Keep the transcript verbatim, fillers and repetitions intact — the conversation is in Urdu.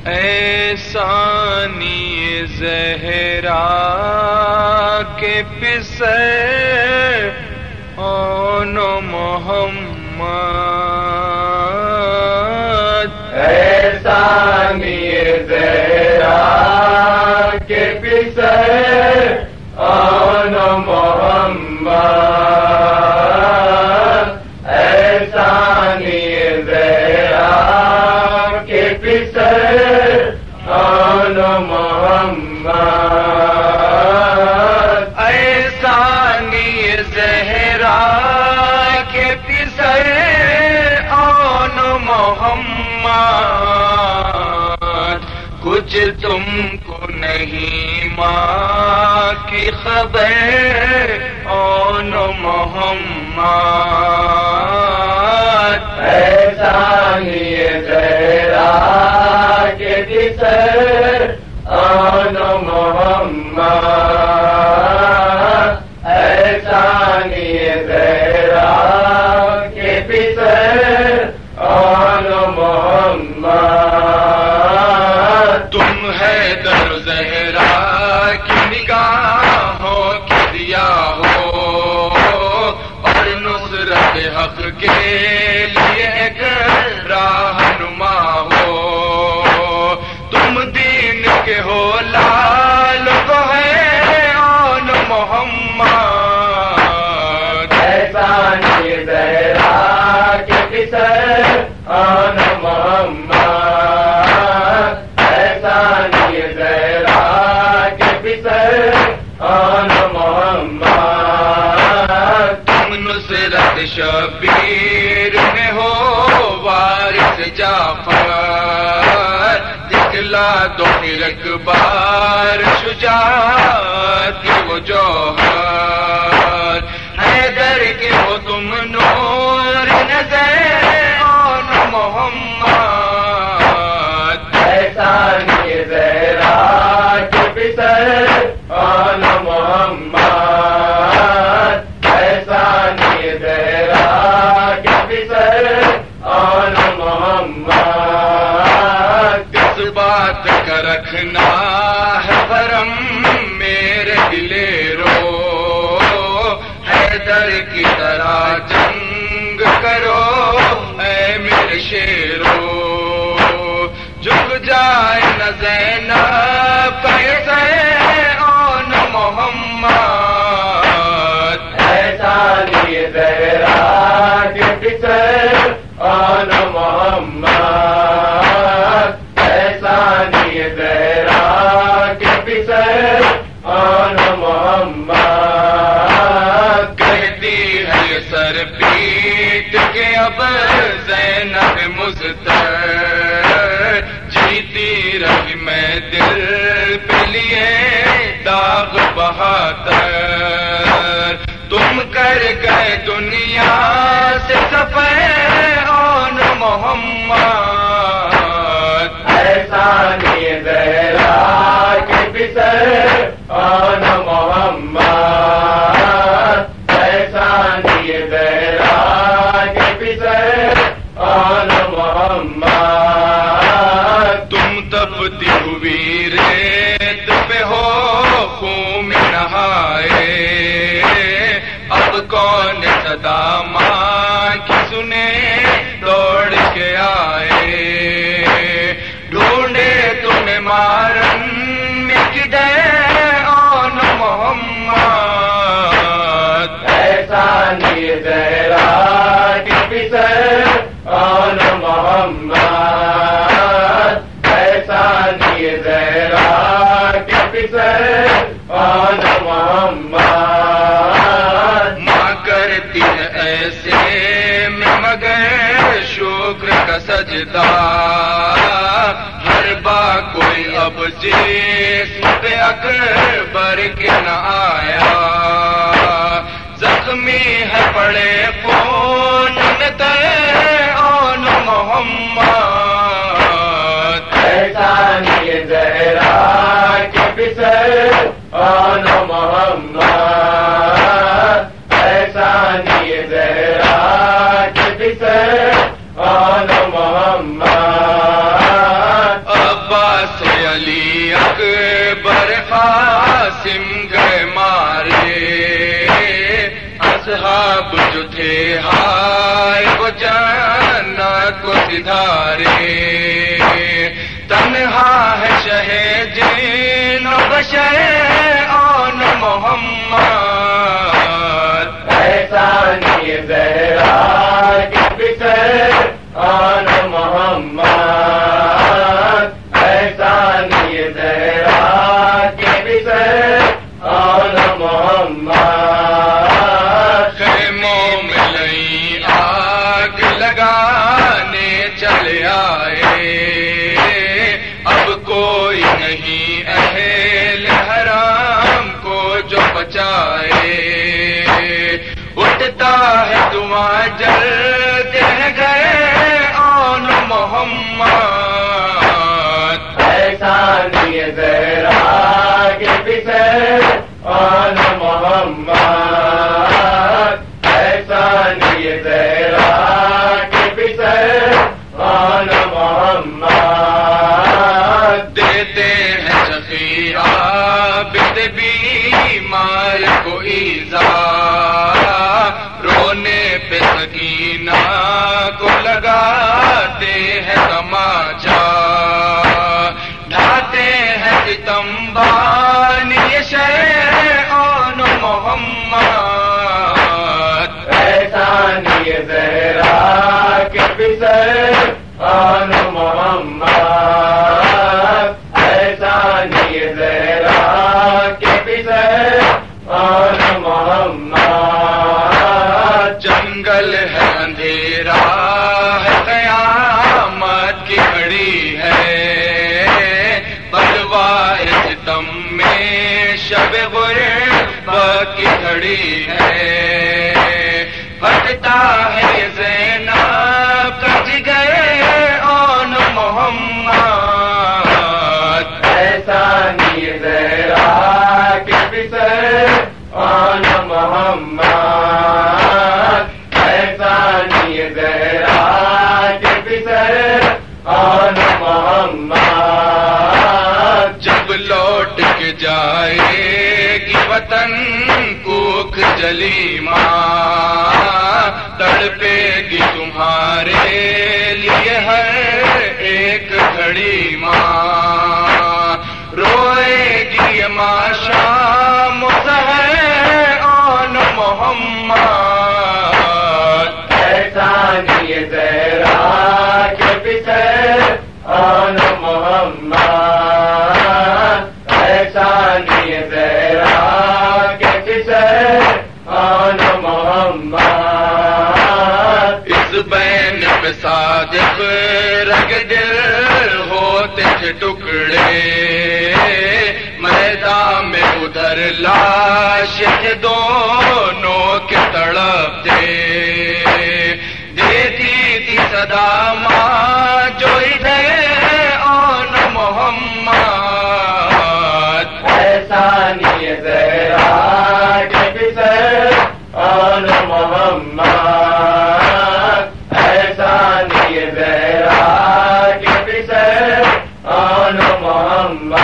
اے ثانی زہرا کے پسر آن محمد، اے ثانی زہرا کے پسر آن محمد، اے ثانی زہرا کے پسر آن محمد، اے ثانی زہرا کے پسر آن محمد، کچھ تم کو نہیں ماں کی خبر آن محمد، اے ثانی زہرا کے پسر آن محمد، اے ثانی زہرا کے پسر آن محمد، تم حیدر زہرا کی نگاہوں کی دیا ہو اور نصرت حق کے لیے ایک راہنما ہو، تم دین کے ہو لال کو ہے آن محمد، اے ثانی زہرا کے پسر آن محمد، اے ثانی زہرا کے پسر آن محمد، تم نصرت شبیر میں ہو وارث جعفر، دکھلا دو پھر ایک بار شجاعت کی وہ جوہر، حیدر کے ہو تم نور نظر آن محمد، اے ثانی زہرا کے پسر آن محمد، اے ثانی زہرا کے پسر آن محمد، کس بات کا رکھنا ہے فرم میرے دلیرو، حیدر کی طرح جنگ کرو اے میرے شیرو، جھک جائے نہ زینب کیسے آن محمد، اے ثانی زہرا کے پسر آن محمد، اے ثانی زہرا کے پسر آن محمد، کہتی ہے سر پیٹ کے اب زینب مضطر، جیتی رہی میں دل پہ لیے داغ بہاتر، تم کر گئے دنیا سے سفر آن محمد، اے ثانی زہرا کے پسر آن محمد، اے ثانی زہرا کے پسر آن محمد، تم تپتی ہوئی ریت پہ ہو خون میں نہائے، اب کون صدا ماں کی سنے دوڑ کے آئے، ڈھونڈے تمہیں مارن میں کدھر آن محمد، اے ثانی زہرا کے پسر آن محمد، اے ثانی زہرا کے پسر آن محمد، ماں کرتی ہے ایسے میں مگر شکر کا سجدہ، ہر با کوئی اب جسم پہ اکبر کے نہ آیا، زخمی ہے پڑے خون میں تر آن محمد، اے ثانی زہرا کے پسر آن محمد، اے ثانی زہرا کے پسر آن محمد، عباس علی اکبر قاسم گئے مارے، اصحاب جو تھے ہائے وہ جنت کو سدھارے، تنہا ہے شہ جن و بشر آن محمد، ایسا نہیں زہرا کے بسر آن محمد، ایسا نہیں زہرا کے بسر آن محمد، خیموں میں لئی آگ لگانے چلے آئے، اب کوئی نہیں اہل حرام کو جو بچائے، اٹھتا ہے دعا جلتے ہیں گئے آن محمد، ایسا نہیں زہرا کے بسر آن محمد، ایسا نہیں زہرا کے بسر آن محمد، دیتے ہیں شفیع عابد بیمار کو ایذا، رونے پہ سکینہ کو لگاتے ہیں تماچا، ڈھاتے ہیں ستم بانی شہ آن محمد، ایسا نہیں زہرا کے بسر آن محمد، ایسا نہیں زہرا کے بسر آن محمد، جنگل ہے اندھیرا ہے قیامت کی گھڑی ہے، بلوائے ستم میں شب غربت کی گھڑی ہے، پھٹتا ہے زینب کا جگر آن محمد، ایسا نہیں زہرا کے بسر آن محمد، ایسا نہیں زہرا کے بسر آن محمد، جب لوٹ کے جائے گی وطن کوکھ جلی ماں، تڑپے گی تمہارے لیے ہر ایک گھڑی ماں، روئے گی ماں شام و سحر آن محمد، ایسا نہیں زہرا کے بسر آن محمد، ایسا نہیں زہرا کے بسر آن محمد، اس بین پہ صادق رگ دل ہوتے تھے ٹکڑے، میدان میں ادھر لاش تھے دونوں کے تڑپتے، دیتی تھی صدا ماں جو ادھر آن محمد، ایسا نہیں زہرا کے بسر آن محمد، ایسا نہیں زہرا کے بسر آن محمد،